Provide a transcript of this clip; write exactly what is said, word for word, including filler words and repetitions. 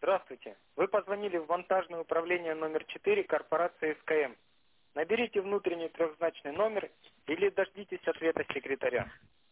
Здравствуйте. Вы позвонили в монтажное управление номер четыре корпорации СКМ. Наберите внутренний трехзначный номер или дождитесь ответа секретаря.